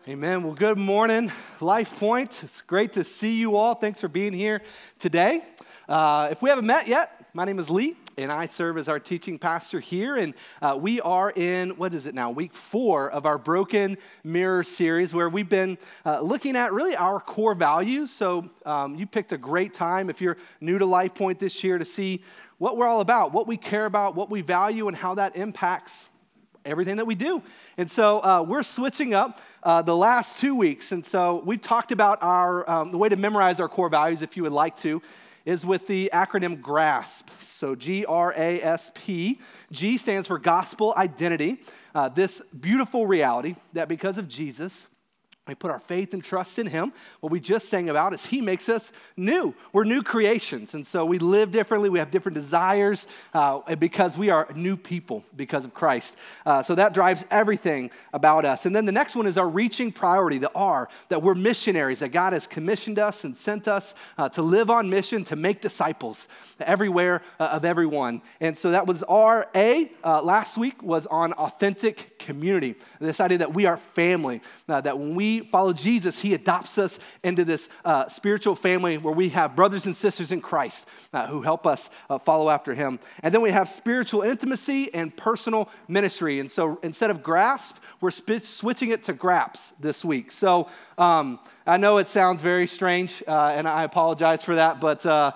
Amen. Well, good morning, Life Point. It's great to see you all. Thanks for being here today. If we haven't met yet, my name is Lee, and I serve as our teaching pastor here. And we are in, week 4 of our Broken Mirror series, where we've been looking at really our core values. So you picked a great time if you're new to Life Point this year to see what we're all about, what we care about, what we value, and how that impacts everything that we do. And so we're switching up the last 2 weeks. And so we've talked about the way to memorize our core values, if you would like to, is with the acronym GRASP. So G-R-A-S-P. G stands for gospel identity. This beautiful reality that because of Jesus, we put our faith and trust in him. What we just sang about is he makes us new. We're new creations. And so we live differently. We have different desires because we are new people because of Christ. So that drives everything about us. And then the next one is our reaching priority, the R, that we're missionaries, that God has commissioned us and sent us to live on mission, to make disciples everywhere of everyone. And so that was R. A. Last week was on authentic community. This idea that we are family, that when we follow Jesus, he adopts us into this spiritual family where we have brothers and sisters in Christ who help us follow after him. And then we have spiritual intimacy and personal ministry. And so instead of grasp, we're switching it to graps this week. So I know it sounds very strange, and I apologize for that. But so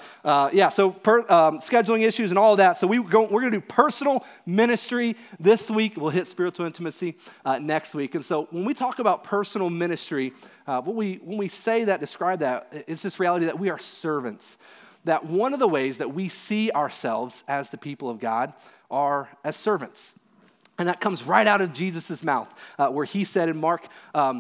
scheduling issues and all of that. So we're going to do personal ministry this week. We'll hit spiritual intimacy next week. And so when we talk about personal ministry, when we say that, describe that, it's this reality that we are servants. That one of the ways that we see ourselves as the people of God are as servants. And that comes right out of Jesus' mouth, where he said in Mark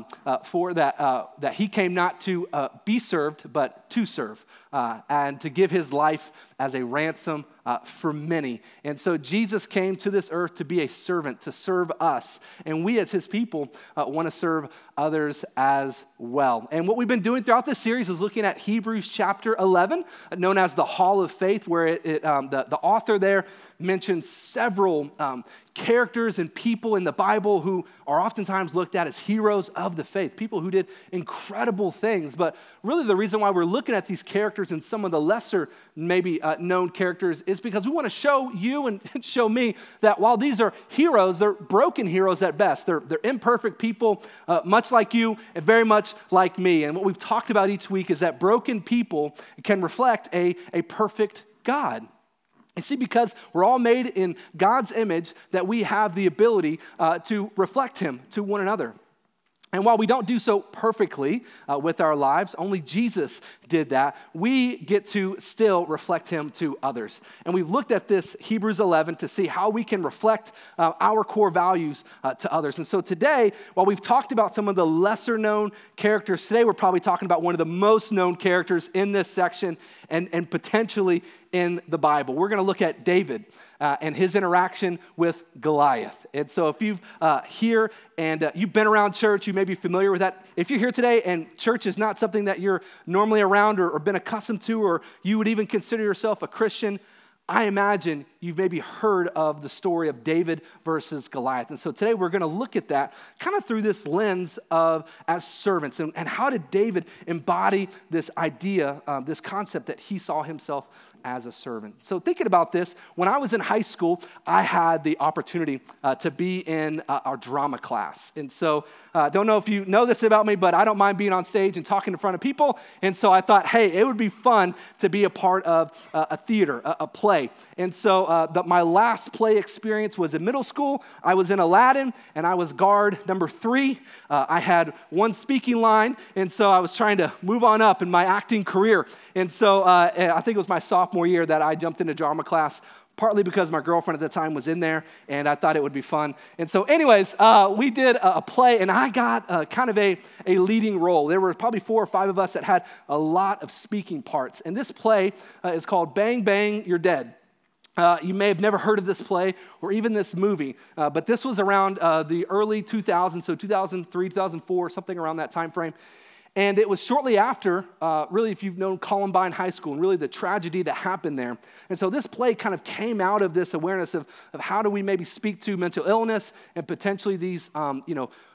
4 that he came not to be served, but to serve, and to give his life as a ransom for many. And so Jesus came to this earth to be a servant, to serve us. And we as his people want to serve others as well. And what we've been doing throughout this series is looking at Hebrews chapter 11, known as the Hall of Faith, where the author there mentions several characters and people in the Bible who are oftentimes looked at as heroes of the faith, people who did incredible things. But really the reason why we're looking at these characters and some of the lesser maybe known characters is because we want to show you and show me that while these are heroes, they're broken heroes at best. They're imperfect people, much like you and very much like me. And what we've talked about each week is that broken people can reflect a perfect God. You see, because we're all made in God's image, that we have the ability to reflect him to one another. And while we don't do so perfectly with our lives, only Jesus did that, we get to still reflect him to others. And we've looked at this Hebrews 11 to see how we can reflect our core values to others. And so today, while we've talked about some of the lesser known characters, today we're probably talking about one of the most known characters in this section and potentially in the Bible. We're going to look at David and his interaction with Goliath. And so if you've here and you've been around church, you may be familiar with that. If you're here today and church is not something that you're normally around or been accustomed to, or you would even consider yourself a Christian, I imagine you've maybe heard of the story of David versus Goliath. And so today we're going to look at that kind of through this lens of as servants. And how did David embody this idea, this concept that he saw himself as a servant? So thinking about this, when I was in high school, I had the opportunity to be in our drama class. And so don't know if you know this about me, but I don't mind being on stage and talking in front of people. And so I thought, hey, it would be fun to be a part of a theater, a play. And so my last play experience was in middle school. I was in Aladdin, and I was guard number 3. I had one speaking line, and so I was trying to move on up in my acting career. And so I think it was my sophomore year that I jumped into drama class, partly because my girlfriend at the time was in there, and I thought it would be fun. And so anyways, we did a play, and I got kind of a leading role. There were probably 4 or 5 of us that had a lot of speaking parts. And this play is called Bang Bang, You're Dead. You may have never heard of this play or even this movie, but this was around the early 2000s, so 2003, 2004, something around that time frame. And it was shortly after, really, if you've known Columbine High School and really the tragedy that happened there. And so this play kind of came out of this awareness of how do we maybe speak to mental illness and potentially these,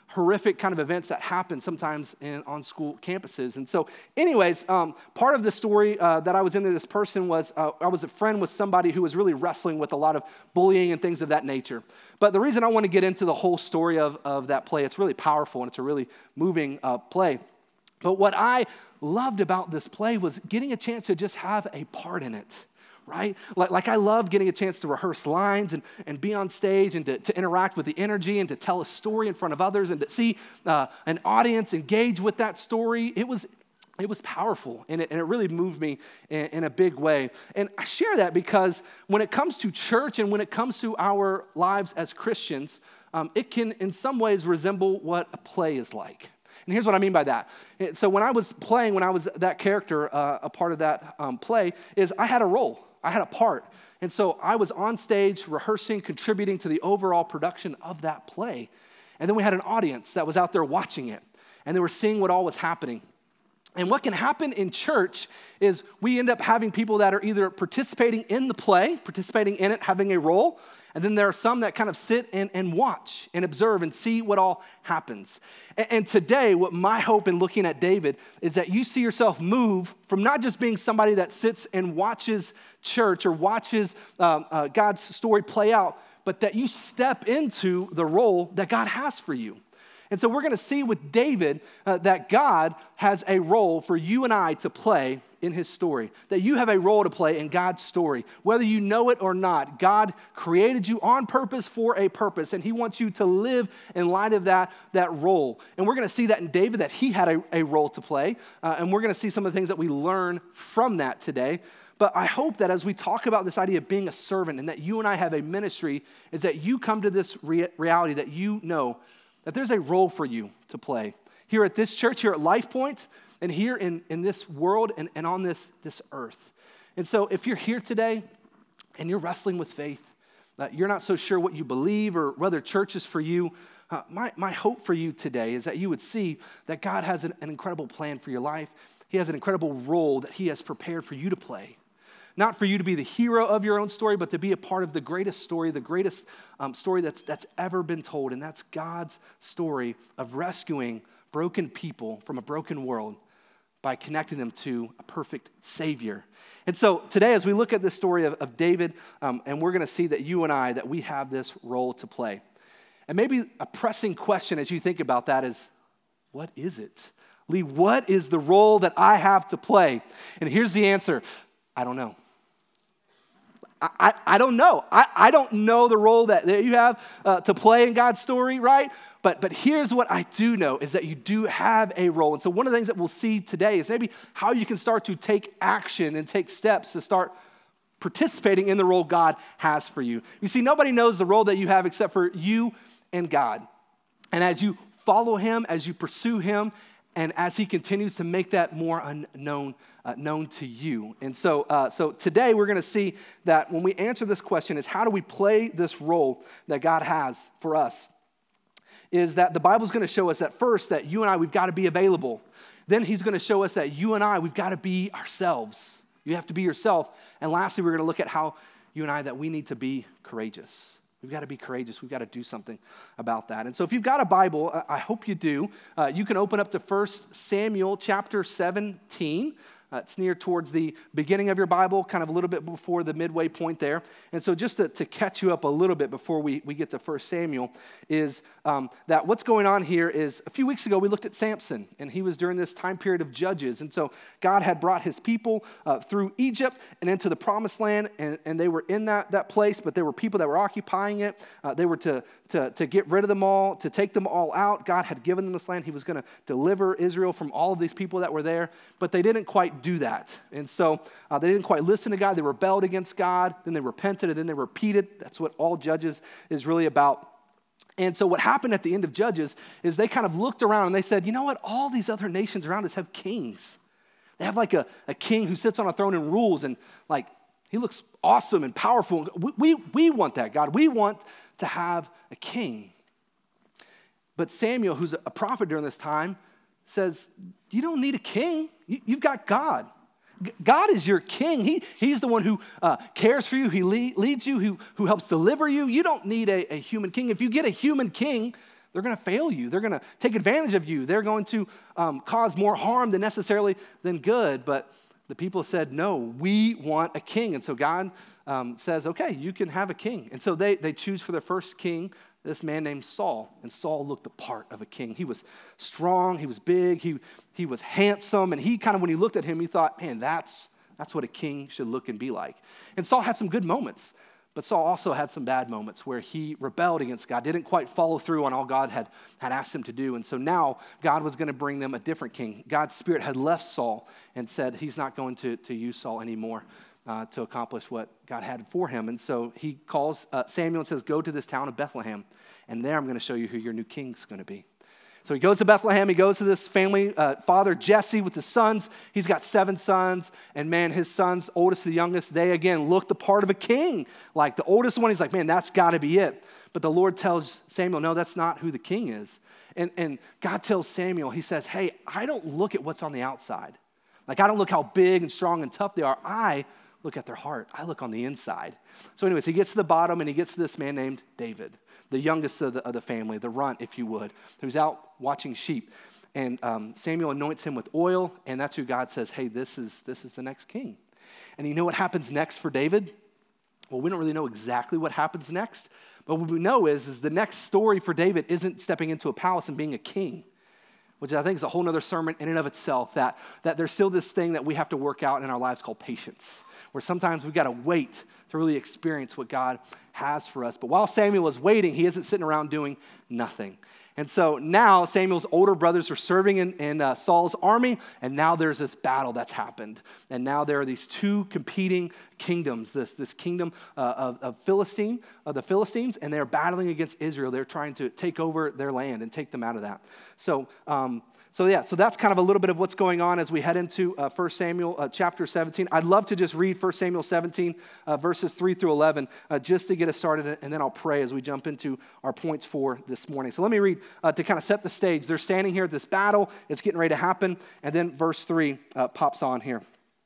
horrific kind of events that happen sometimes on school campuses. And so anyways, part of the story that I was into this person was I was a friend with somebody who was really wrestling with a lot of bullying and things of that nature. But the reason I want to get into the whole story of that play, it's really powerful and it's a really moving play. But what I loved about this play was getting a chance to just have a part in it. Right? Like I love getting a chance to rehearse lines and be on stage and to interact with the energy and to tell a story in front of others and to see an audience engage with that story. It was powerful and it really moved me in a big way. And I share that because when it comes to church and when it comes to our lives as Christians, it can in some ways resemble what a play is like. And here's what I mean by that. So when I was that character, a part of that play, is I had a role. I had a part. And so I was on stage rehearsing, contributing to the overall production of that play. And then we had an audience that was out there watching it. And they were seeing what all was happening. And what can happen in church is we end up having people that are either participating in the play, participating in it, having a role, and then there are some that kind of sit and watch and observe and see what all happens. And today, what my hope in looking at David is that you see yourself move from not just being somebody that sits and watches church or watches God's story play out, but that you step into the role that God has for you. And so we're going to see with David that God has a role for you and I to play in his story, that you have a role to play in God's story. Whether you know it or not, God created you on purpose for a purpose, and he wants you to live in light of that role. And we're going to see that in David, that he had a role to play, and we're going to see some of the things that we learn from that today. But I hope that as we talk about this idea of being a servant and that you and I have a ministry, is that you come to this reality that you know that there's a role for you to play. Here at this church, here at Life Point, and here in this world and on this earth. And so if you're here today and you're wrestling with faith, you're not so sure what you believe or whether church is for you, my hope for you today is that you would see that God has an incredible plan for your life. He has an incredible role that he has prepared for you to play. Not for you to be the hero of your own story, but to be a part of the greatest story that's ever been told. And that's God's story of rescuing broken people from a broken world by connecting them to a perfect Savior. And so today, as we look at this story of David, and we're going to see that you and I, that we have this role to play. And maybe a pressing question as you think about that is, what is it? Lee, what is the role that I have to play? And here's the answer. I don't know. I don't know. I don't know the role that you have to play in God's story, right? But here's what I do know is that you do have a role. And so one of the things that we'll see today is maybe how you can start to take action and take steps to start participating in the role God has for you. You see, nobody knows the role that you have except for you and God. And as you follow him, as you pursue him, and as he continues to make that more known to you. And so today we're going to see that when we answer this question is how do we play this role that God has for us? Is that the Bible's going to show us that first that you and I, we've got to be available. Then he's going to show us that you and I, we've got to be ourselves. You have to be yourself. And lastly, we're going to look at how you and I, that we need to be courageous. We've got to be courageous. We've got to do something about that. And so if you've got a Bible, I hope you do, you can open up to 1 Samuel chapter 17. It's near towards the beginning of your Bible, kind of a little bit before the midway point there. And so just to catch you up a little bit before we get to 1 Samuel is that what's going on here is a few weeks ago we looked at Samson, and he was during this time period of Judges. And so God had brought his people through Egypt and into the Promised Land, and they were in that place, but there were people that were occupying it. They were to get rid of them all, to take them all out. God had given them this land. He was going to deliver Israel from all of these people that were there, but they didn't quite do that. And so they didn't quite listen to God. They rebelled against God. Then they repented, and then they repeated. That's what all Judges is really about. And so what happened at the end of Judges is they kind of looked around and they said, you know what? All these other nations around us have kings. They have like a king who sits on a throne and rules, and like he looks awesome and powerful. We want that, God. We want to have a king. But Samuel, who's a prophet during this time, says, you don't need a king. You've got God. God is your king. He's the one who cares for you. He leads you, who helps deliver you. You don't need a human king. If you get a human king, they're going to fail you. They're going to take advantage of you. They're going to cause more harm than good. But the people said, no, we want a king. And so God says, okay, you can have a king. And so they choose for their first king this man named Saul. And Saul looked the part of a king. He was strong, he was big, he was handsome, and he kind of, when he looked at him, he thought, man, that's what a king should look and be like. And Saul had some good moments, but Saul also had some bad moments where he rebelled against God, didn't quite follow through on all God had asked him to do. And so now God was going to bring them a different king. God's spirit had left Saul and said he's not going to use Saul anymore to accomplish what God had for him. And so he calls Samuel and says, go to this town of Bethlehem, and there I'm going to show you who your new king's going to be. So he goes to Bethlehem. He goes to this family, father Jesse with his sons. He's got 7 sons. And man, his sons, oldest to the youngest, they again look the part of a king. Like the oldest one, he's like, man, that's got to be it. But the Lord tells Samuel, no, that's not who the king is. And God tells Samuel, he says, hey, I don't look at what's on the outside. Like I don't look how big and strong and tough they are. I look at their heart. I look on the inside. So anyways, he gets to the bottom and he gets to this man named David, the youngest of the family, the runt, if you would, who's out watching sheep. And Samuel anoints him with oil, and that's who God says, hey, this is the next king. And you know what happens next for David? Well, we don't really know exactly what happens next, but what we know is the next story for David isn't stepping into a palace and being a king, which I think is a whole other sermon in and of itself, that there's still this thing that we have to work out in our lives called patience, where sometimes we've got to wait to really experience what God has for us. But while Samuel is waiting, he isn't sitting around doing nothing. And so now Samuel's older brothers are serving in Saul's army, and now there's this battle that's happened. And now there are these 2 competing kingdoms, this kingdom of the Philistines, and they're battling against Israel. They're trying to take over their land and take them out of that. So that's kind of a little bit of what's going on as we head into 1 Samuel chapter 17. I'd love to just read 1 Samuel 17, verses 3 through 11, just to get us started, and then I'll pray as we jump into our points for this morning. So let me read to kind of set the stage. They're standing here at this battle. It's getting ready to happen, and then verse 3 pops on here.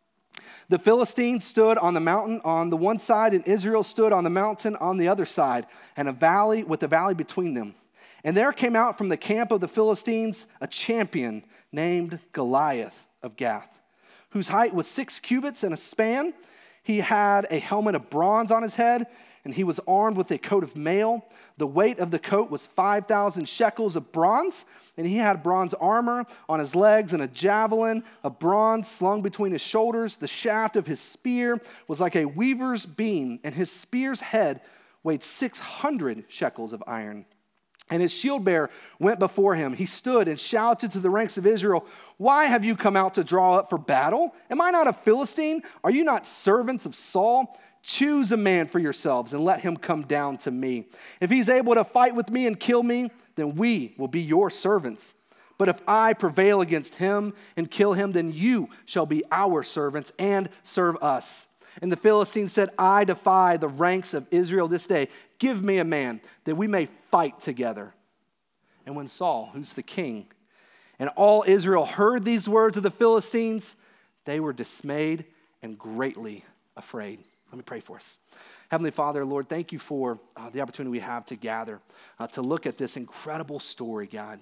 The Philistines stood on the mountain on the one side, and Israel stood on the mountain on the other side, and a valley with a valley between them. And there came out from the camp of the Philistines a champion named Goliath of Gath, whose height was 6 cubits and a span. He had a helmet of bronze on his head, and he was armed with a coat of mail. The weight of the coat was 5,000 shekels of bronze, and he had bronze armor on his legs and a javelin of bronze slung between his shoulders. The shaft of his spear was like a weaver's beam, and his spear's head weighed 600 shekels of iron. And his shield bearer went before him. He stood and shouted to the ranks of Israel, why have you come out to draw up for battle? Am I not a Philistine? Are you not servants of Saul? Choose a man for yourselves and let him come down to me. If he's able to fight with me and kill me, then we will be your servants. But if I prevail against him and kill him, then you shall be our servants and serve us. And the Philistines said, I defy the ranks of Israel this day. Give me a man that we may fight together. And when Saul, who's the king, and all Israel heard these words of the Philistines, they were dismayed and greatly afraid. Let me pray for us. Heavenly Father, Lord, thank you for the opportunity we have to gather, to look at this incredible story, God.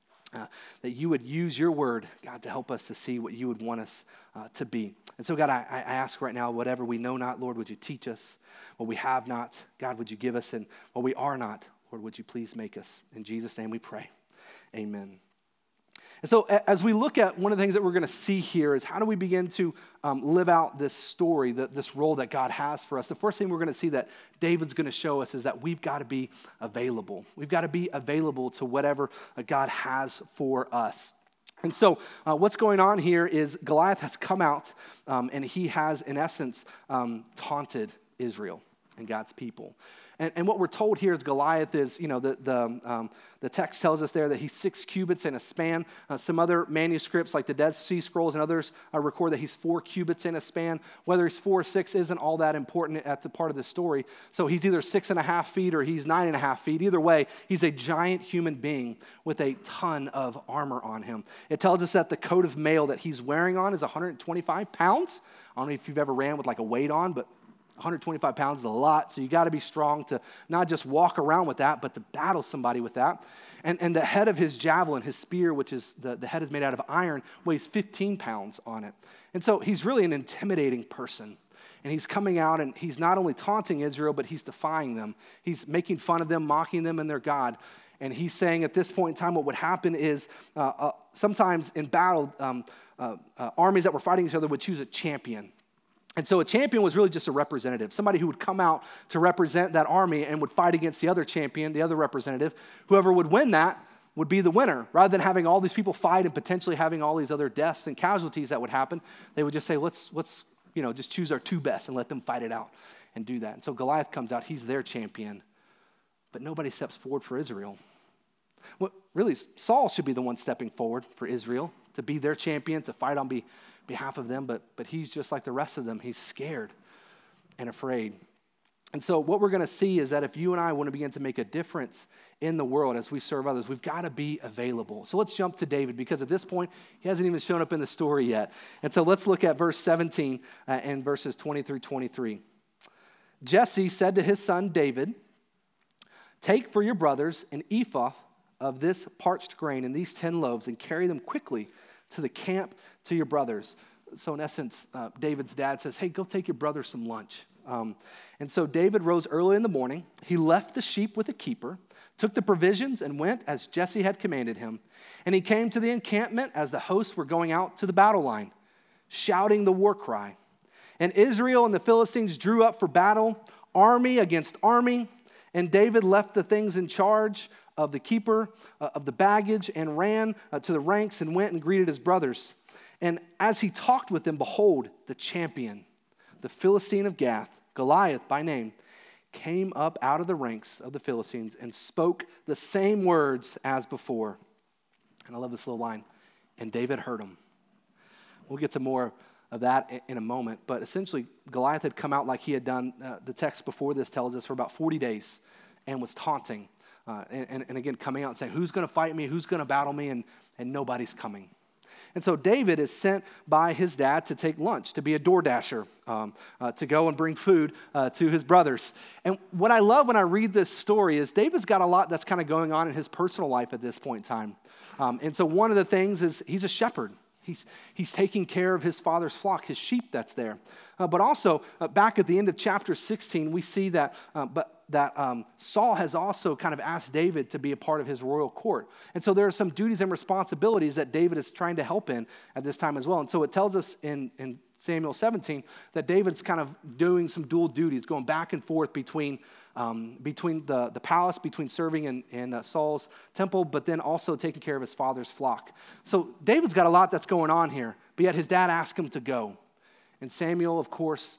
That you would use your word, God, to help us to see what you would want us to be. And so, God, I ask right now, whatever we know not, Lord, would you teach us? What we have not, God, would you give us? And what we are not, Lord, would you please make us? In Jesus' name we pray. Amen. And so as we look at one of the things that we're going to see here is how do we begin to live out this story, this role that God has for us. The first thing we're going to see that David's going to show us is that we've got to be available. We've got to be available to whatever God has for us. And so what's going on here is Goliath has come out and he has, in essence, taunted Israel and God's people. And what we're told here is Goliath is, the text tells us there that he's 6 cubits in a span. Some other manuscripts, like the Dead Sea Scrolls and others, record that he's 4 cubits in a span. Whether he's 4 or 6 isn't all that important at the part of the story. So he's either 6.5 feet or he's 9.5 feet. Either way, he's a giant human being with a ton of armor on him. It tells us that the coat of mail that he's wearing on is 125 pounds. I don't know if you've ever ran with like a weight on, but 125 pounds is a lot, so you got to be strong to not just walk around with that, but to battle somebody with that. And the head of his javelin, his spear, which is the head is made out of iron, weighs 15 pounds on it. And so he's really an intimidating person. And he's coming out and he's not only taunting Israel, but he's defying them. He's making fun of them, mocking them and their God. And he's saying at this point in time, what would happen is sometimes in battle, armies that were fighting each other would choose a champion. And so a champion was really just a representative, somebody who would come out to represent that army and would fight against the other champion, the other representative. Whoever would win that would be the winner. Rather than having all these people fight and potentially having all these other deaths and casualties that would happen, they would just say, let's just choose our two best and let them fight it out and do that. And so Goliath comes out, he's their champion, but nobody steps forward for Israel. Well, really, Saul should be the one stepping forward for Israel, to be their champion, to fight on behalf of them, but he's just like the rest of them. He's scared and afraid. And so what we're going to see is that if you and I want to begin to make a difference in the world as we serve others, we've got to be available. So let's jump to David, because at this point, he hasn't even shown up in the story yet. And so let's look at verse 17 and verses 20 through 23. Jesse said to his son David, "Take for your brothers an ephah of this parched grain and these 10 loaves, and carry them quickly to the camp to your brothers." So in essence, David's dad says, hey, go take your brother some lunch. And so David rose early in the morning. He left the sheep with a keeper, took the provisions, and went as Jesse had commanded him. And he came to the encampment as the hosts were going out to the battle line, shouting the war cry. And Israel and the Philistines drew up for battle, army against army. And David left the things in charge of the keeper of the baggage and ran to the ranks and went and greeted his brothers. And as he talked with them, behold, the champion, the Philistine of Gath, Goliath by name, came up out of the ranks of the Philistines and spoke the same words as before. And I love this little line, and David heard him. We'll get to more of that in a moment, but essentially Goliath had come out like he had done, the text before this tells us, for about 40 days and was taunting. And again, coming out and saying, who's going to fight me? Who's going to battle me? And nobody's coming. And so David is sent by his dad to take lunch, to be a door dasher, to go and bring food to his brothers. And what I love when I read this story is David's got a lot that's kind of going on in his personal life at this point in time. And so one of the things is he's a shepherd. He's taking care of his father's flock, his sheep that's there. But also, back at the end of chapter 16, we see that Saul has also kind of asked David to be a part of his royal court. And so there are some duties and responsibilities that David is trying to help in at this time as well. And so it tells us in Samuel 17 that David's kind of doing some dual duties, going back and forth between the palace, between serving in Saul's temple, but then also taking care of his father's flock. So David's got a lot that's going on here, but yet his dad asked him to go. And Samuel, of course,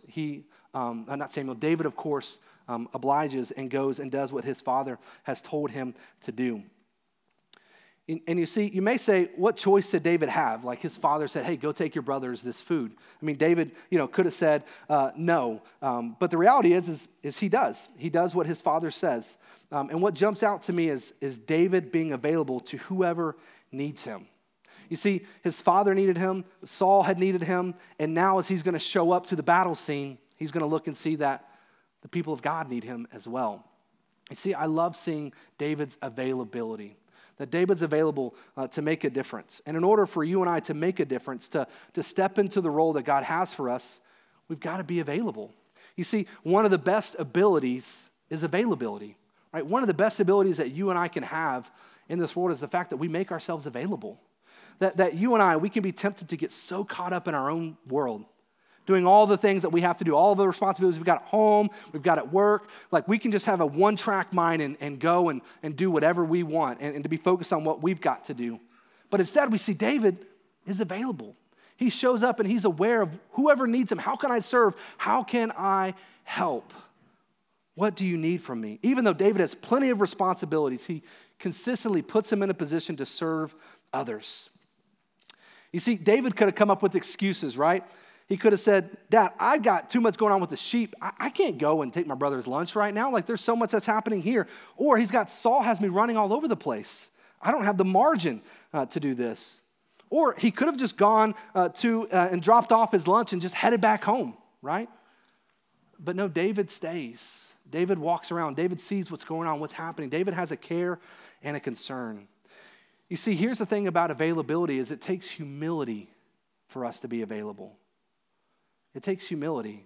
David, of course, obliges and goes and does what his father has told him to do. And you see, you may say, what choice did David have? Like his father said, hey, go take your brothers this food. I mean, David, could have said no. But the reality is he does. He does what his father says. And what jumps out to me is David being available to whoever needs him. You see, his father needed him, Saul had needed him, and now as he's going to show up to the battle scene, he's going to look and see that the people of God need him as well. You see, I love seeing David's availability. That David's available to make a difference. And in order for you and I to make a difference, to step into the role that God has for us, we've got to be available. You see, one of the best abilities is availability, right? One of the best abilities that you and I can have in this world is the fact that we make ourselves available. That you and I, we can be tempted to get so caught up in our own world, doing all the things that we have to do, all the responsibilities we've got at home, we've got at work. Like we can just have a one-track mind and go and do whatever we want and to be focused on what we've got to do. But instead we see David is available. He shows up and he's aware of whoever needs him. How can I serve? How can I help? What do you need from me? Even though David has plenty of responsibilities, he consistently puts him in a position to serve others. You see, David could have come up with excuses, right? He could have said, Dad, I've got too much going on with the sheep. I can't go and take my brother's lunch right now. Like there's so much that's happening here. Or he's got Saul has me running all over the place. I don't have the margin to do this. Or he could have just gone and dropped off his lunch and just headed back home, right? But no, David stays. David walks around. David sees what's going on, what's happening. David has a care and a concern. You see, here's the thing about availability is it takes humility for us to be available. It takes humility.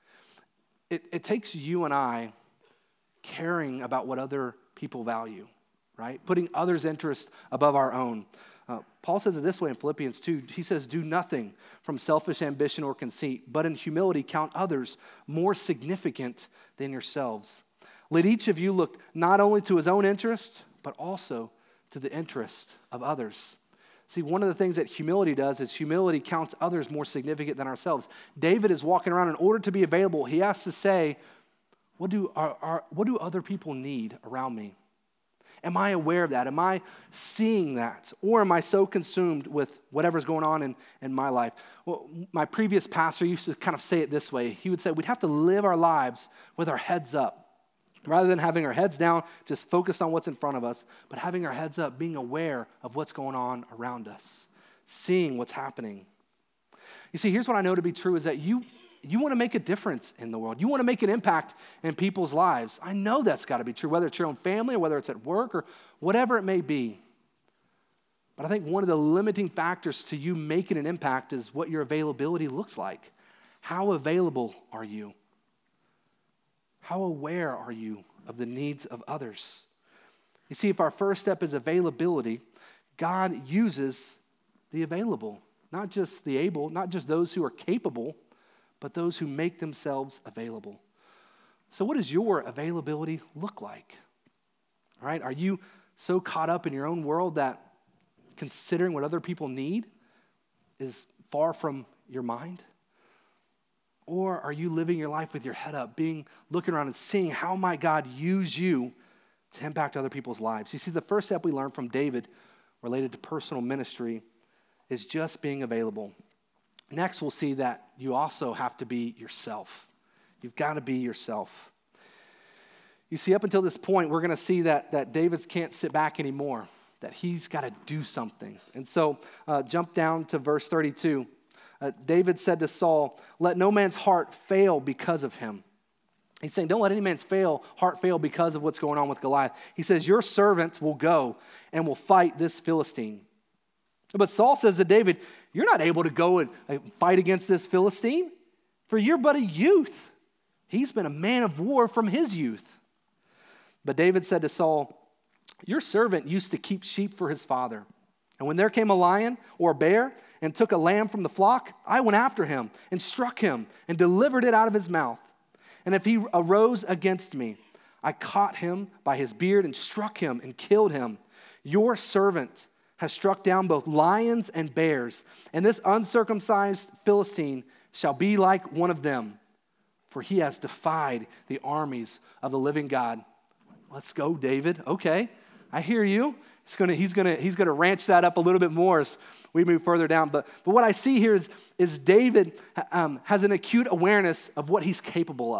It takes you and I caring about what other people value, right? Putting others' interests above our own. Paul says it this way in Philippians 2. He says, do nothing from selfish ambition or conceit, but in humility count others more significant than yourselves. Let each of you look not only to his own interest, but also to the interest of others. See, one of the things that humility does is humility counts others more significant than ourselves. David is walking around in order to be available. He has to say, what do other people need around me? Am I aware of that? Am I seeing that? Or am I so consumed with whatever's going on in my life? Well, my previous pastor used to kind of say it this way. He would say, we'd have to live our lives with our heads up. Rather than having our heads down, just focused on what's in front of us, but having our heads up, being aware of what's going on around us, seeing what's happening. You see, here's what I know to be true is that you want to make a difference in the world. You want to make an impact in people's lives. I know that's got to be true, whether it's your own family or whether it's at work or whatever it may be. But I think one of the limiting factors to you making an impact is what your availability looks like. How available are you? How aware are you of the needs of others? You see, if our first step is availability, God uses the available, not just the able, not just those who are capable, but those who make themselves available. So what does your availability look like? All right, are you so caught up in your own world that considering what other people need is far from your mind? Or are you living your life with your head up, looking around and seeing how might God use you to impact other people's lives? You see, the first step we learned from David related to personal ministry is just being available. Next, we'll see that you also have to be yourself. You've got to be yourself. You see, up until this point, we're going to see that David can't sit back anymore, that he's got to do something. And so jump down to verse 32. David said to Saul, let no man's heart fail because of him. He's saying, don't let any man's heart fail because of what's going on with Goliath. He says, your servant will go and will fight this Philistine. But Saul says to David, you're not able to go and fight against this Philistine, for you're but a youth. He's been a man of war from his youth. But David said to Saul, your servant used to keep sheep for his father. And when there came a lion or a bear and took a lamb from the flock, I went after him and struck him and delivered it out of his mouth. And if he arose against me, I caught him by his beard and struck him and killed him. Your servant has struck down both lions and bears, and this uncircumcised Philistine shall be like one of them, for he has defied the armies of the living God. Let's go, David. Okay, I hear you. He's gonna ranch that up a little bit more as we move further down. But what I see here is David has an acute awareness of what he's capable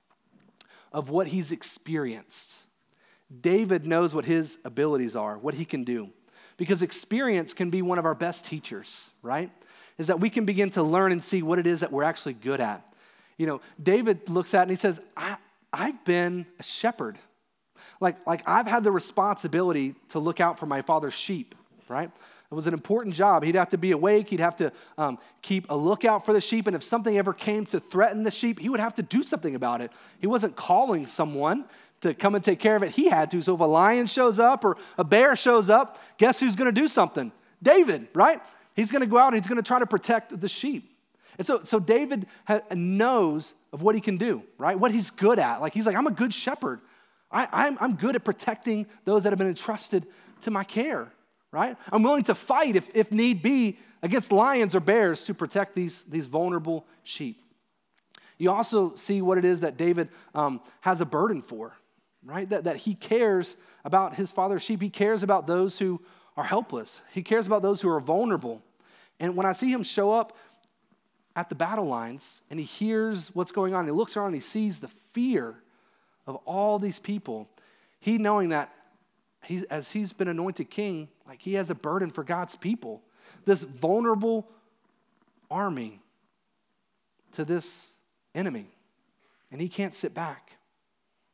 of what he's experienced. David knows what his abilities are, what he can do. Because experience can be one of our best teachers, right? Is that we can begin to learn and see what it is that we're actually good at. You know, David looks at it and he says, I've been a shepherd. Like I've had the responsibility to look out for my father's sheep, right? It was an important job. He'd have to be awake. He'd have to keep a lookout for the sheep. And if something ever came to threaten the sheep, he would have to do something about it. He wasn't calling someone to come and take care of it. He had to. So if a lion shows up or a bear shows up, guess who's going to do something? David, right? He's going to go out and he's going to try to protect the sheep. And so David knows of what he can do, right? What he's good at. Like he's like, I'm a good shepherd. I'm good at protecting those that have been entrusted to my care, right? I'm willing to fight if need be against lions or bears to protect these vulnerable sheep. You also see what it is that David has a burden for, right? That he cares about his father's sheep. He cares about those who are helpless. He cares about those who are vulnerable. And when I see him show up at the battle lines and he hears what's going on, he looks around and he sees the fear of all these people, he knowing that as he's been anointed king, like he has a burden for God's people. This vulnerable army to this enemy. And he can't sit back.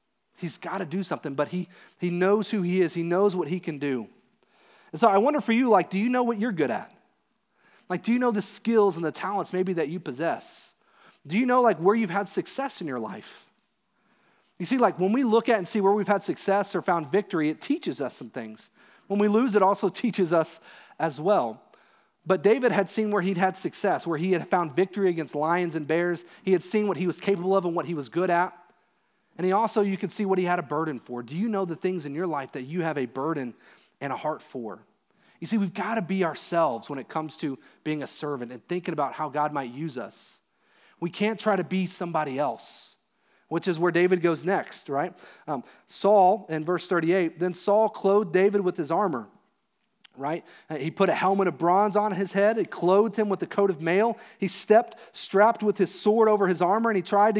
He's got to do something, but he knows who he is. He knows what he can do. And so I wonder for you, like, do you know what you're good at? Like, do you know the skills and the talents maybe that you possess? Do you know, like, where you've had success in your life? You see, like, when we look at and see where we've had success or found victory, it teaches us some things. When we lose, it also teaches us as well. But David had seen where he'd had success, where he had found victory against lions and bears. He had seen what he was capable of and what he was good at. And he also, you could see what he had a burden for. Do you know the things in your life that you have a burden and a heart for? You see, we've got to be ourselves when it comes to being a servant and thinking about how God might use us. We can't try to be somebody else, which is where David goes next, right? Saul, in verse 38, then Saul clothed David with his armor, right? He put a helmet of bronze on his head. He clothed him with a coat of mail. He stepped strapped with his sword over his armor, and he tried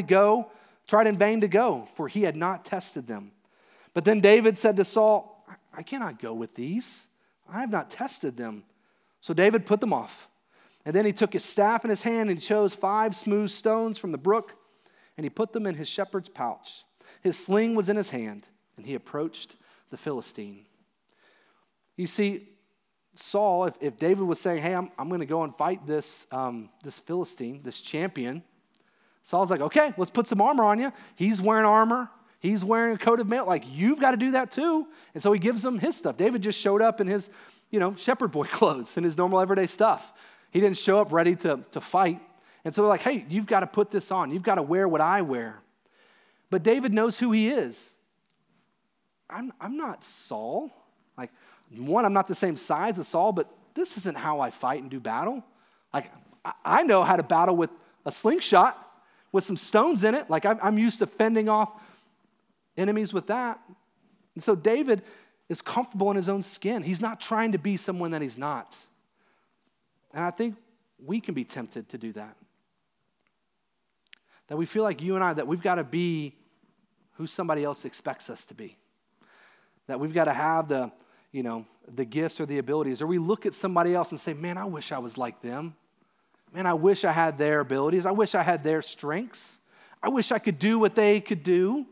in vain to go, for he had not tested them. But then David said to Saul, I cannot go with these. I have not tested them. So David put them off. And then he took his staff in his hand and chose 5 smooth stones from the brook, and he put them in his shepherd's pouch. His sling was in his hand, and he approached the Philistine. You see, Saul, if David was saying, hey, I'm going to go and fight this Philistine, this champion, Saul's like, okay, let's put some armor on you. He's wearing armor. He's wearing a coat of mail. Like, you've got to do that too. And so he gives him his stuff. David just showed up in his, shepherd boy clothes and his normal everyday stuff. He didn't show up ready to fight. And so they're like, hey, you've got to put this on. You've got to wear what I wear. But David knows who he is. I'm not Saul. Like, one, I'm not the same size as Saul, but this isn't how I fight and do battle. Like, I know how to battle with a slingshot with some stones in it. Like, I'm used to fending off enemies with that. And so David is comfortable in his own skin. He's not trying to be someone that he's not. And I think we can be tempted to do that. That we feel like you and I, that we've got to be who somebody else expects us to be. That we've got to have the gifts or the abilities. Or we look at somebody else and say, man, I wish I was like them. Man, I wish I had their abilities. I wish I had their strengths. I wish I could do what they could do.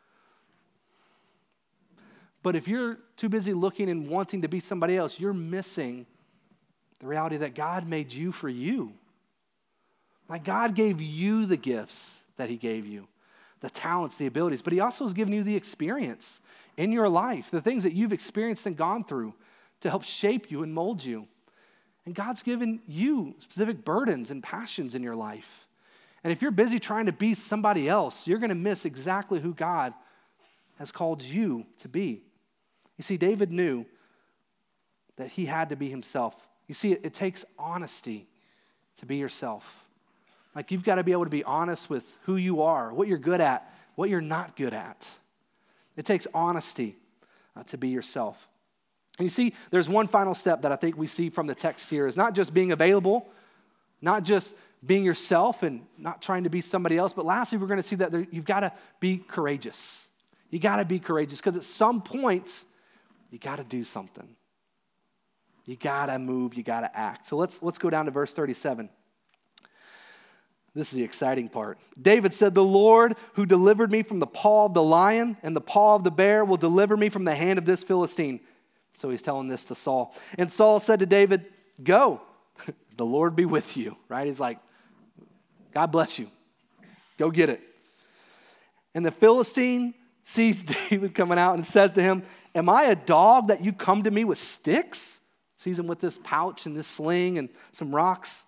But if you're too busy looking and wanting to be somebody else, you're missing the reality that God made you for you. Like, God gave you the gifts that he gave you, the talents, the abilities, but he also has given you the experience in your life, the things that you've experienced and gone through to help shape you and mold you. And God's given you specific burdens and passions in your life. And if you're busy trying to be somebody else, you're going to miss exactly who God has called you to be. You see, David knew that he had to be himself. You see, it takes honesty to be yourself. Like, you've got to be able to be honest with who you are, what you're good at, what you're not good at. It takes honesty to be yourself. And you see, there's one final step that I think we see from the text here is not just being available, not just being yourself and not trying to be somebody else, but lastly, we're going to see that you've got to be courageous. You got to be courageous because at some point, you got to do something. You got to move, you got to act. So let's go down to verse 37. This is the exciting part. David said, the Lord who delivered me from the paw of the lion and the paw of the bear will deliver me from the hand of this Philistine. So he's telling this to Saul. And Saul said to David, go, the Lord be with you, right? He's like, God bless you. Go get it. And the Philistine sees David coming out and says to him, am I a dog that you come to me with sticks? Sees him with this pouch and this sling and some rocks.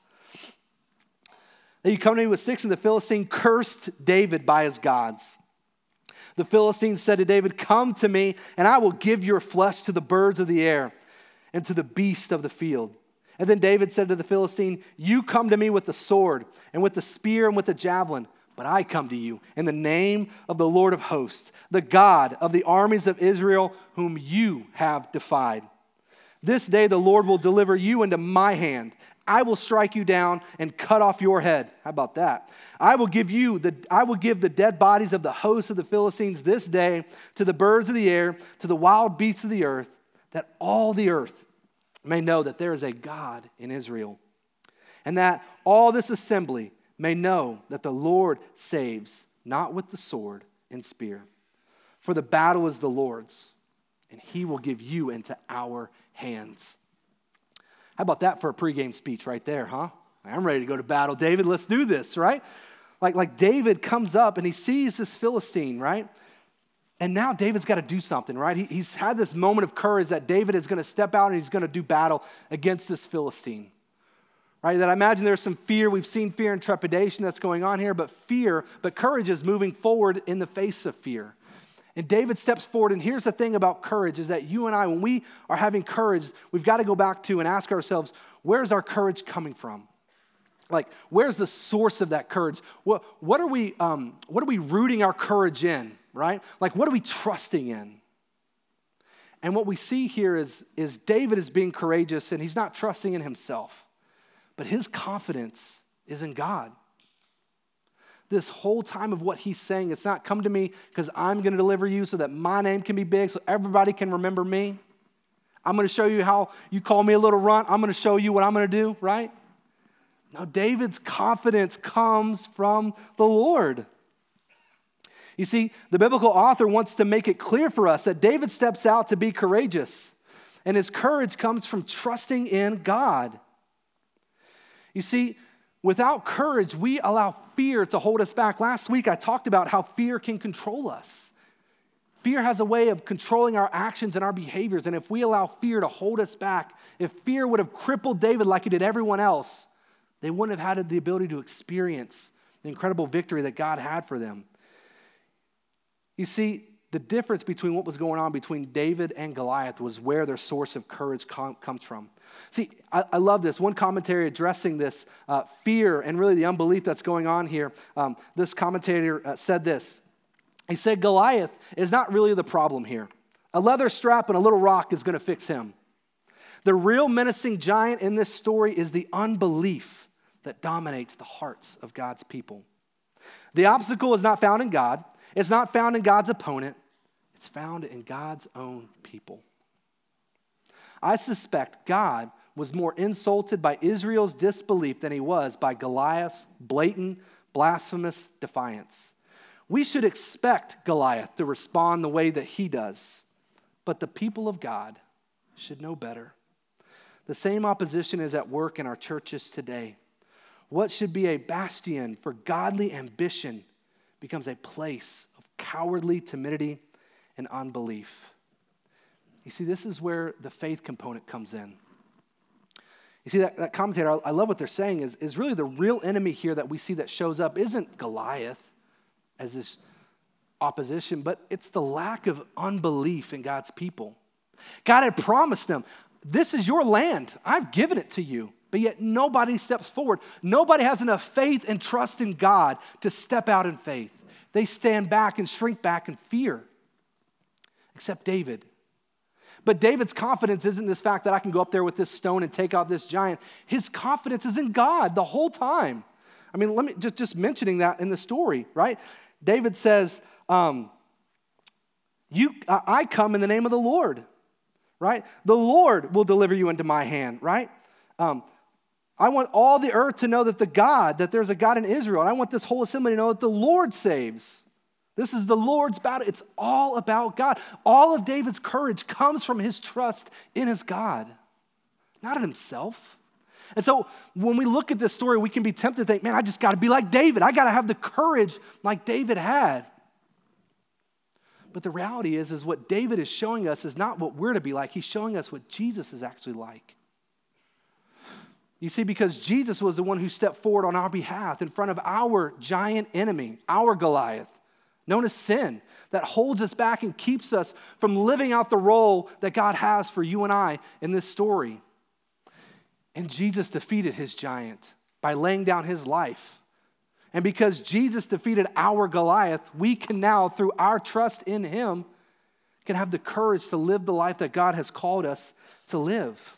That you come to me with sticks, and the Philistine cursed David by his gods. The Philistine said to David, come to me, and I will give your flesh to the birds of the air and to the beasts of the field. And then David said to the Philistine, you come to me with the sword and with the spear and with the javelin, but I come to you in the name of the Lord of hosts, the God of the armies of Israel, whom you have defied. This day the Lord will deliver you into my hand. I will strike you down and cut off your head. How about that? I will give the dead bodies of the host of the Philistines this day to the birds of the air, to the wild beasts of the earth, that all the earth may know that there is a God in Israel, and that all this assembly may know that the Lord saves, not with the sword and spear. For the battle is the Lord's, and he will give you into our hands. How about that for a pregame speech right there, huh? I'm ready to go to battle, David. Let's do this, right? Like David comes up and he sees this Philistine, right? And now David's got to do something, right? He's had this moment of courage that David is going to step out and he's going to do battle against this Philistine, right? That I imagine there's some fear. We've seen fear and trepidation that's going on here, but courage is moving forward in the face of fear. And David steps forward, and here's the thing about courage is that you and I, when we are having courage, we've got to go back to and ask ourselves, where's our courage coming from? Like, where's the source of that courage? What are we rooting our courage in, right? Like, what are we trusting in? And what we see here is David is being courageous, and he's not trusting in himself, but his confidence is in God. This whole time of what he's saying, it's not come to me because I'm going to deliver you so that my name can be big so everybody can remember me. I'm going to show you how you call me a little runt. I'm going to show you what I'm going to do, right? No, David's confidence comes from the Lord. You see, the biblical author wants to make it clear for us that David steps out to be courageous, and his courage comes from trusting in God. You see, without courage, we allow fear to hold us back. Last week, I talked about how fear can control us. Fear has a way of controlling our actions and our behaviors, and if we allow fear to hold us back, if fear would have crippled David like it did everyone else, they wouldn't have had the ability to experience the incredible victory that God had for them. You see, the difference between what was going on between David and Goliath was where their source of courage comes from. See, I love this. One commentary addressing this fear and really the unbelief that's going on here, this commentator said this. He said, Goliath is not really the problem here. A leather strap and a little rock is going to fix him. The real menacing giant in this story is the unbelief that dominates the hearts of God's people. The obstacle is not found in God. It's not found in God's opponent. It's found in God's own people. I suspect God was more insulted by Israel's disbelief than he was by Goliath's blatant, blasphemous defiance. We should expect Goliath to respond the way that he does, but the people of God should know better. The same opposition is at work in our churches today. What should be a bastion for godly ambition becomes a place of cowardly timidity and unbelief. You see, this is where the faith component comes in. You see, that commentator, I love what they're saying, is really the real enemy here that we see that shows up isn't Goliath as this opposition, but it's the lack of unbelief in God's people. God had promised them, this is your land. I've given it to you. But yet nobody steps forward. Nobody has enough faith and trust in God to step out in faith. They stand back and shrink back in fear, except David. But David's confidence isn't this fact that I can go up there with this stone and take out this giant. His confidence is in God the whole time. I mean, let me just mentioning that in the story, right? David says, I come in the name of the Lord, right? The Lord will deliver you into my hand, right? I want all the earth to know that there's a God in Israel. And I want this whole assembly to know that the Lord saves. This is the Lord's battle. It's all about God. All of David's courage comes from his trust in his God, not in himself. And so when we look at this story, we can be tempted to think, man, I just got to be like David. I got to have the courage like David had. But the reality is what David is showing us is not what we're to be like. He's showing us what Jesus is actually like. You see, because Jesus was the one who stepped forward on our behalf in front of our giant enemy, our Goliath, known as sin, that holds us back and keeps us from living out the role that God has for you and I in this story. And Jesus defeated his giant by laying down his life. And because Jesus defeated our Goliath, we can now, through our trust in him, can have the courage to live the life that God has called us to live.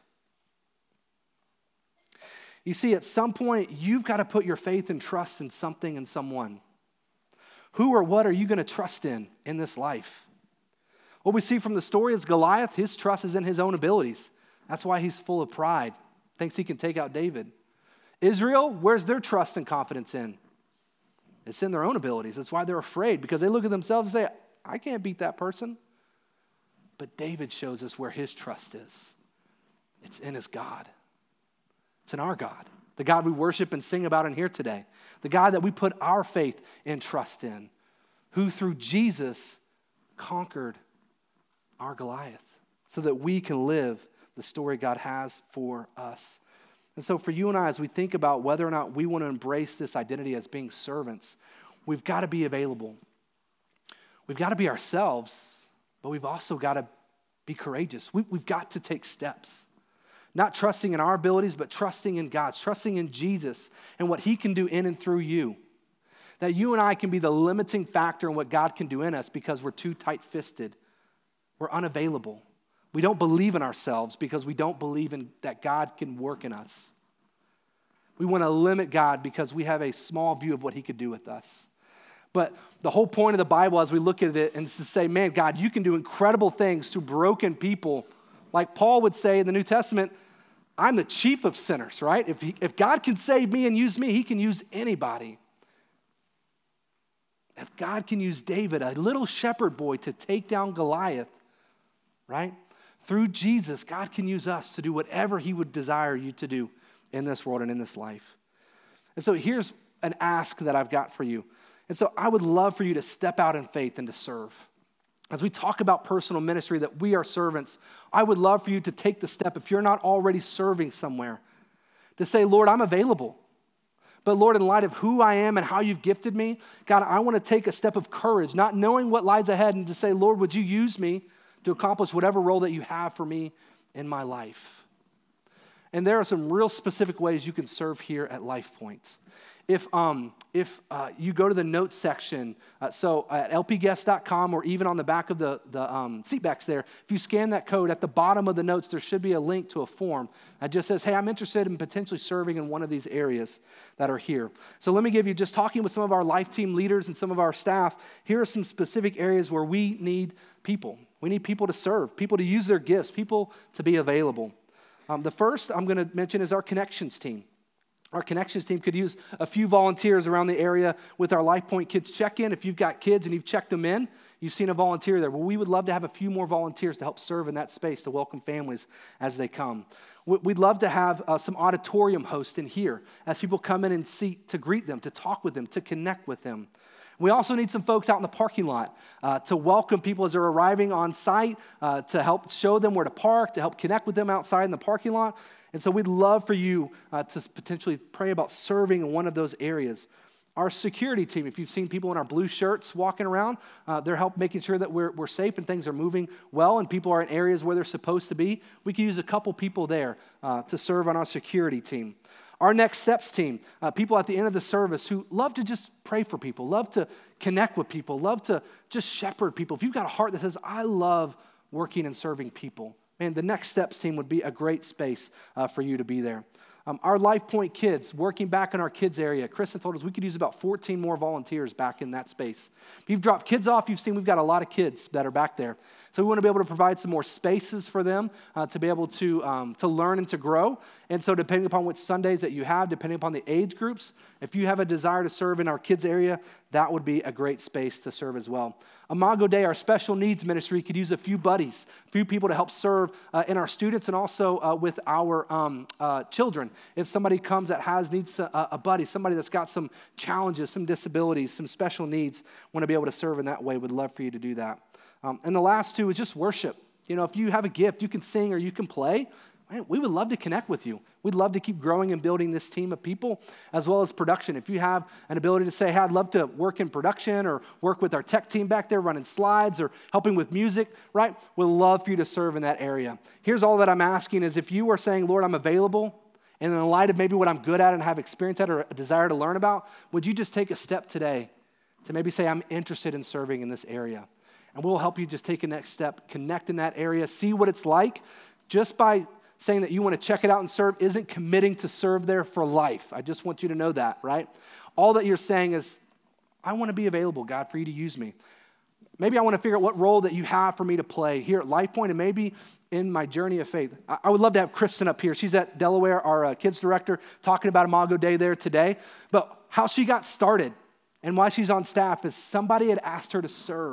You see, at some point, you've got to put your faith and trust in something and someone. Who or what are you going to trust in this life? What we see from the story is Goliath, his trust is in his own abilities. That's why he's full of pride, thinks he can take out David. Israel, where's their trust and confidence in? It's in their own abilities. That's why they're afraid, because they look at themselves and say, I can't beat that person. But David shows us where his trust is. It's in his God. It's in our God. The God we worship and sing about in here today. The God that we put our faith and trust in. Who through Jesus conquered our Goliath. So that we can live the story God has for us. And so for you and I, as we think about whether or not we want to embrace this identity as being servants, we've got to be available. We've got to be ourselves, but we've also got to be courageous. We've got to take steps. Not trusting in our abilities, but trusting in God's, trusting in Jesus and what he can do in and through you. That you and I can be the limiting factor in what God can do in us because we're too tight-fisted. We're unavailable. We don't believe in ourselves because we don't believe in that God can work in us. We want to limit God because we have a small view of what he could do with us. But the whole point of the Bible as we look at it is to say, man, God, you can do incredible things through broken people. Like Paul would say in the New Testament, I'm the chief of sinners, right? If God can save me and use me, he can use anybody. If God can use David, a little shepherd boy, to take down Goliath, right? Through Jesus, God can use us to do whatever he would desire you to do in this world and in this life. And so here's an ask that I've got for you. And so I would love for you to step out in faith and to serve. As we talk about personal ministry, that we are servants, I would love for you to take the step, if you're not already serving somewhere, to say, Lord, I'm available. But Lord, in light of who I am and how you've gifted me, God, I want to take a step of courage, not knowing what lies ahead, and to say, Lord, would you use me to accomplish whatever role that you have for me in my life? And there are some real specific ways you can serve here at LifePoint. If you go to the notes section, so at lpguest.com or even on the back of the seat backs there, if you scan that code, at the bottom of the notes, there should be a link to a form that just says, hey, I'm interested in potentially serving in one of these areas that are here. So let me give you, just talking with some of our life team leaders and some of our staff, here are some specific areas where we need people. We need people to serve, people to use their gifts, people to be available. The first I'm going to mention is our connections team. Our connections team could use a few volunteers around the area with our LifePoint Kids check-in. If you've got kids and you've checked them in, you've seen a volunteer there. Well, we would love to have a few more volunteers to help serve in that space, to welcome families as they come. We'd love to have some auditorium hosts in here as people come in and seat to greet them, to talk with them, to connect with them. We also need some folks out in the parking lot to welcome people as they're arriving on site, to help show them where to park, to help connect with them outside in the parking lot. And so we'd love for you to potentially pray about serving in one of those areas. Our security team, if you've seen people in our blue shirts walking around, they're making sure that we're safe and things are moving well and people are in areas where they're supposed to be. We could use a couple people there to serve on our security team. Our Next Steps team, people at the end of the service who love to just pray for people, love to connect with people, love to just shepherd people. If you've got a heart that says, I love working and serving people, man, the Next Steps team would be a great space for you to be there. Our LifePoint Kids, working back in our kids area, Kristen told us we could use about 14 more volunteers back in that space. If you've dropped kids off, you've seen we've got a lot of kids that are back there. So we want to be able to provide some more spaces for them to be able to learn and to grow. And so depending upon which Sundays that you have, depending upon the age groups, if you have a desire to serve in our kids area, that would be a great space to serve as well. Imago Dei, our special needs ministry, could use a few buddies, a few people to help serve in our students and also with our children. If somebody comes that needs a buddy, somebody that's got some challenges, some disabilities, some special needs, want to be able to serve in that way, would love for you to do that. And the last two is just worship. You know, if you have a gift, you can sing or you can play, man, we would love to connect with you. We'd love to keep growing and building this team of people, as well as production. If you have an ability to say, hey, I'd love to work in production or work with our tech team back there running slides or helping with music, right? We'd love for you to serve in that area. Here's all that I'm asking is if you are saying, Lord, I'm available, and in the light of maybe what I'm good at and have experience at or a desire to learn about, would you just take a step today to maybe say, I'm interested in serving in this area? And we'll help you just take a next step, connect in that area, see what it's like. Just by saying that you want to check it out and serve isn't committing to serve there for life. I just want you to know that, right? All that you're saying is, I want to be available, God, for you to use me. Maybe I want to figure out what role that you have for me to play here at LifePoint and maybe in my journey of faith. I would love to have Kristen up here. She's at Delaware, our kids director, talking about Imago Dei there today. But how she got started and why she's on staff is somebody had asked her to serve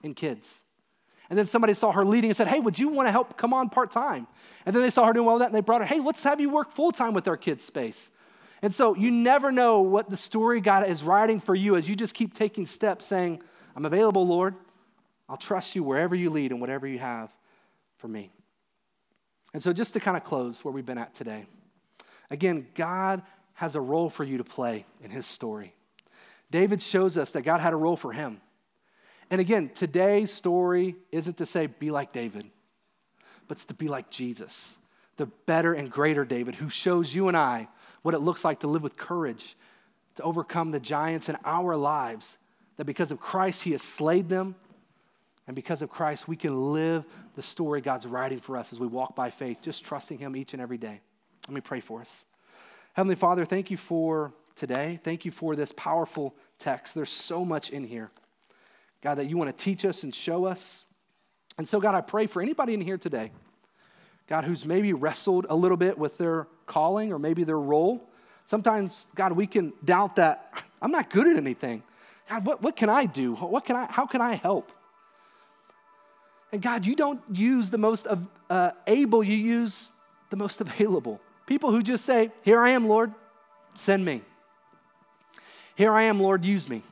in kids. And then somebody saw her leading and said, hey, would you want to help come on part-time? And then they saw her doing well with that, and they brought her, hey, let's have you work full-time with our kids' space. And so you never know what the story God is writing for you as you just keep taking steps saying, I'm available, Lord. I'll trust you wherever you lead and whatever you have for me. And so just to kind of close where we've been at today, again, God has a role for you to play in his story. David shows us that God had a role for him. And again, today's story isn't to say be like David, but it's to be like Jesus, the better and greater David who shows you and I what it looks like to live with courage, to overcome the giants in our lives, that because of Christ, he has slayed them. And because of Christ, we can live the story God's writing for us as we walk by faith, just trusting him each and every day. Let me pray for us. Heavenly Father, thank you for today. Thank you for this powerful text. There's so much in here, God, that you want to teach us and show us. And so, God, I pray for anybody in here today, God, who's maybe wrestled a little bit with their calling or maybe their role. Sometimes, God, we can doubt that I'm not good at anything. God, what can I do? How can I help? And God, you don't use the most able, you use the most available. People who just say, here I am, Lord, send me. Here I am, Lord, use me.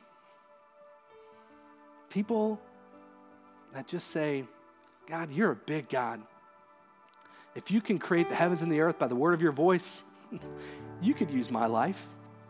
People that just say, God, you're a big God. If you can create the heavens and the earth by the word of your voice, you could use my life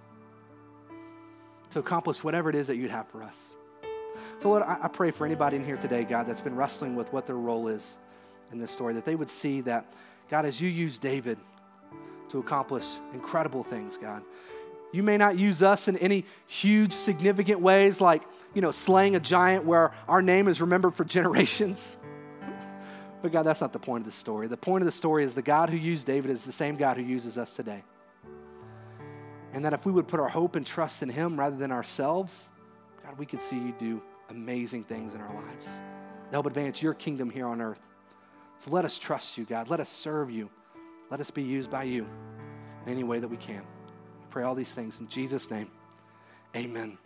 to accomplish whatever it is that you'd have for us. So Lord, I pray for anybody in here today, God, that's been wrestling with what their role is in this story, that they would see that, God, as you use David to accomplish incredible things, God, you may not use us in any huge, significant ways like, slaying a giant where our name is remembered for generations. But God, that's not the point of the story. The point of the story is the God who used David is the same God who uses us today. And that if we would put our hope and trust in him rather than ourselves, God, we could see you do amazing things in our lives to help advance your kingdom here on earth. So let us trust you, God. Let us serve you. Let us be used by you in any way that we can. We pray all these things in Jesus' name. Amen.